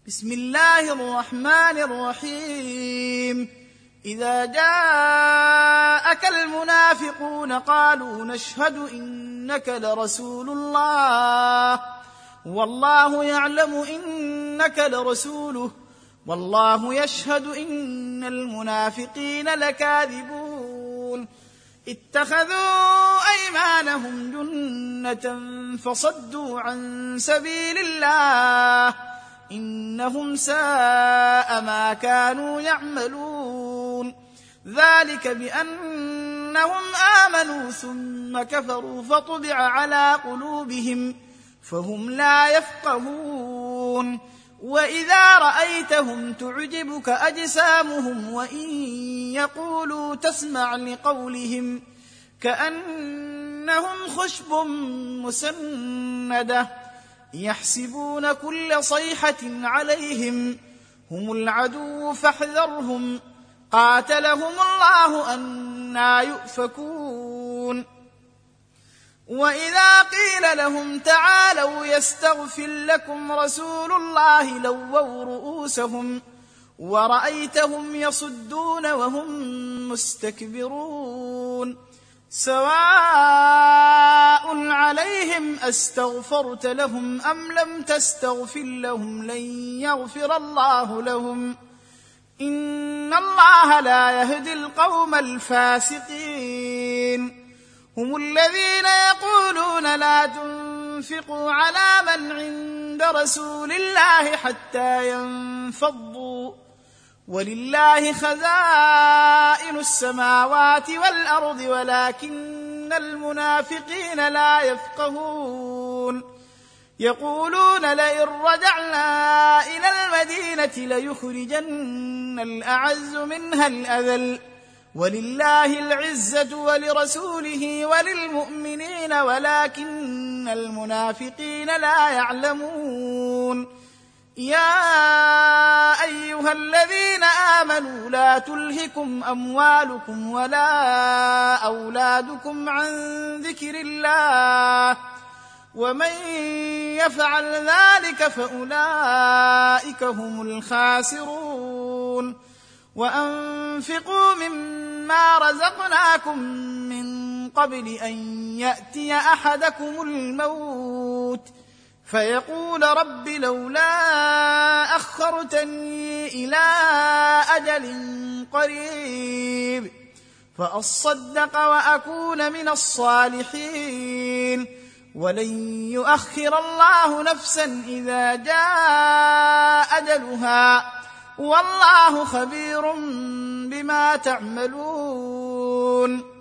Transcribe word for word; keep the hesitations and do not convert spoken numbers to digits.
بسم الله الرحمن الرحيم إذا جاءك المنافقون قالوا نشهد إنك لرسول الله والله يعلم إنك لرسوله والله يشهد إن المنافقين لكاذبون اتخذوا أيمانهم جنة فصدوا عن سبيل الله إنهم ساء ما كانوا يعملون ذلك بأنهم آمنوا ثم كفروا فطبع على قلوبهم فهم لا يفقهون وإذا رأيتهم تعجبك أجسامهم وإن يقولوا تسمع لقولهم كأنهم خشب مسندة يحسبون كل صيحة عليهم هم العدو فاحذرهم قاتلهم الله أنى يؤفكون وإذا قيل لهم تعالوا يستغفر لكم رسول الله لووا رؤوسهم ورأيتهم يصدون وهم مستكبرون سواء عليهم أستغفرت لهم أم لم تستغفر لهم لن يغفر الله لهم إن الله لا يهدي القوم الفاسقين هم الذين يقولون لا تنفقوا على من عند رسول الله حتى ينفضوا ولله خزائن السماوات والأرض ولكن المنافقين لا يفقهون يقولون لئن رجعنا إلى المدينة ليخرجن الأعز منها الأذل ولله العزة ولرسوله وللمؤمنين ولكن المنافقين لا يعلمون يا أيها الذين آمنوا لا تلهكم أموالكم ولا أولادكم عن ذكر الله ومن يفعل ذلك فأولئك هم الخاسرون وأنفقوا مما رزقناكم من قبل أن يأتي أحدكم الموت فيقول رب لولا أخرتني إلى أجل قريب فأصدق وأكون من الصالحين ولن يؤخر الله نفسا إذا جاء أجلها والله خبير بما تعملون